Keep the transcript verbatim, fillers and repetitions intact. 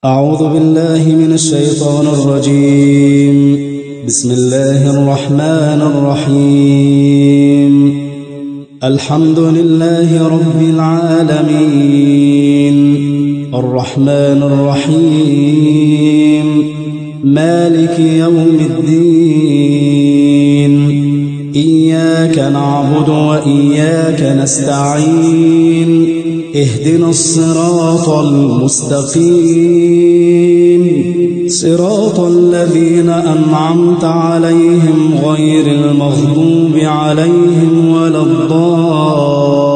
أعوذ بالله من الشيطان الرجيم. بسم الله الرحمن الرحيم. الحمد لله رب العالمين، الرحمن الرحيم، مالك يوم الدين. إياك نعبد وإياك نستعين، اهدنا الصراط المستقيم، صراط الذين أنعمت عليهم غير المغضوب عليهم ولا الضالين.